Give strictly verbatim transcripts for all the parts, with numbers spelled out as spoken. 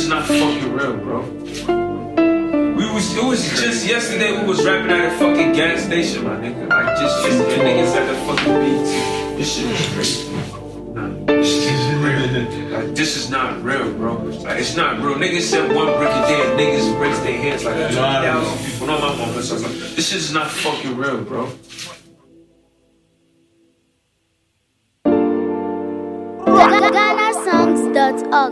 not fucking real, bro. We was, it was just yesterday we was rapping at a fucking gas station, my nigga. Like, just yesterday, niggas at the fucking beats. This shit is crazy. Nah, this shit is real. Like, this is not real, bro. Like, it's not real. Niggas said one brick a day and niggas raise their hands like two thousand people. No, my mom was like, this shit is not fucking real, bro. Ghana Songs dot org.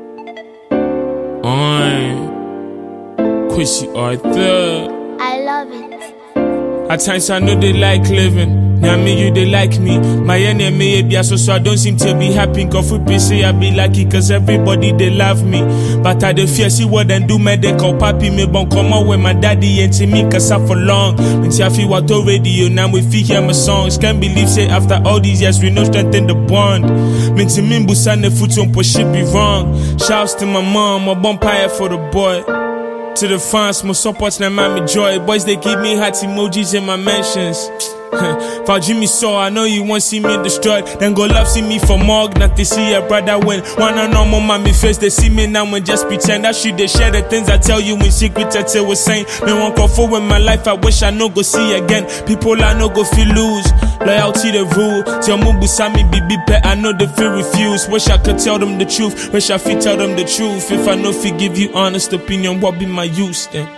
Oi, Kwesi Arthur. I love it. At times I know they like living. Now me you they like me. My enemy be so so I don't seem to be happy. Cause food be say I be lucky cause everybody they love me. But I dey fear see what them do me they call papi me bon come out with my daddy and to me cause I for long. When I feel what radio now we feel hear my songs. Can't believe say after all these years we no strengthen the bond. Me to me busane foot on push it be wrong. Shouts to my mom, a bumpire for the boy. To the fans, my support na man me joy. Boys they give me heart emojis in my mentions. For Jimmy saw, I know you won't see me destroyed. Then go love see me for mug, not to see a brother win. Wanna know more mommy face, they see me now and just pretend that shit they share the things I tell you in secret I tell was saying. No one come forward in my life, I wish I no go see again. People I no go feel lose. Loyalty the rule. Tell Mubu Sami Bibi pet, I know they feel refuse. Wish I could tell them the truth. Wish I fit tell them the truth. If I know if give you honest opinion, what be my use then?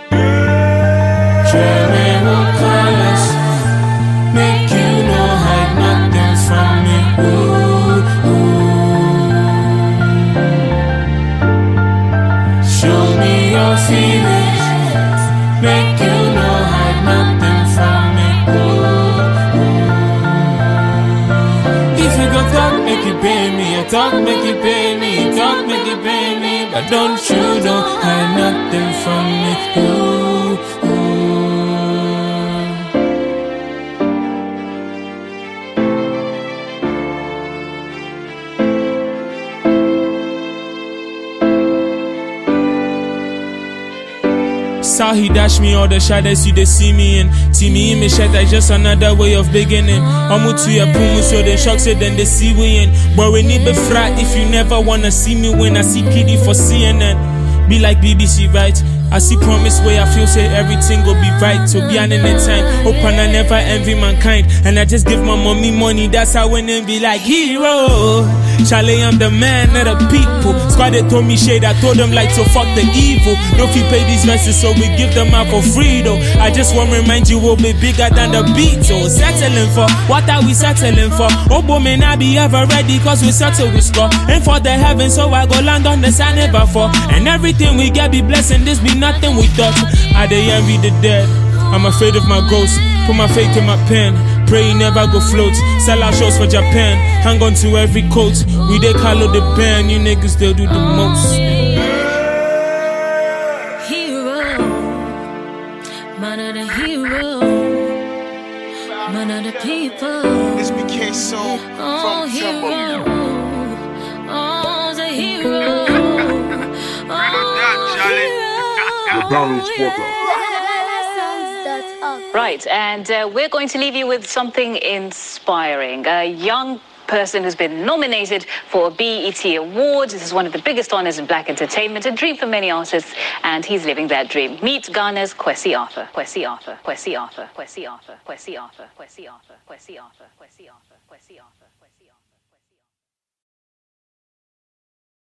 Make you no hide nothing from me. Ooh, ooh. Show me your feelings. Make you no hide nothing from me. Ooh, ooh. If you go talk, make it pay me. I talk, make it pay me. Talk, make it pay me. But don't you don't hide nothing from me. Ooh, ooh. How he dash me all the shadows you they see me in. See me in me shed, that's just another way of beginning. Omu to your pumu so they shock say then they see we in. But we need be frat if you never wanna see me when I see P D for C N N. Be like B B C, right? I see promise way I feel say everything will be right. To be an any time, open I never envy mankind. And I just give my mommy money, that's how when they be like hero. Charlie, I'm the man of the people. Squad they told me shade, I told them like to fuck the evil. No fee pay these verses, so we give them out for free though. I just want to remind you we'll be bigger than the Beatles. Settling for, what are we settling for? Oh boy, may not be ever ready cause we settle with score. And for the heaven, so I go land on the side never fall. And everything we get be blessing, this be nothing we thought. I they envy the dead. I'm afraid of my ghost. Put my faith in my pen. Pray you never go float. Sell out shows for Japan. Hang on to every coat. We they call the band. You niggas they'll do the most. Hero, man of the hero, man of the people. This became so oh, from hero. Temple. Oh, the hero. Oh, Ghana Songs dot org. Right, and uh, we're going to leave you with something inspiring. A young person who's been nominated for a B E T Awards. This is one of the biggest honors in black entertainment, a dream for many artists, and he's living that dream. Meet Ghana's Kwesi Arthur. Kwesi Arthur. Kwesi Arthur. Kwesi Arthur. Kwesi Arthur. Kwesi Arthur. Kwesi Arthur. Kwesi Arthur. Kwesi Arthur. Kwesi Arthur.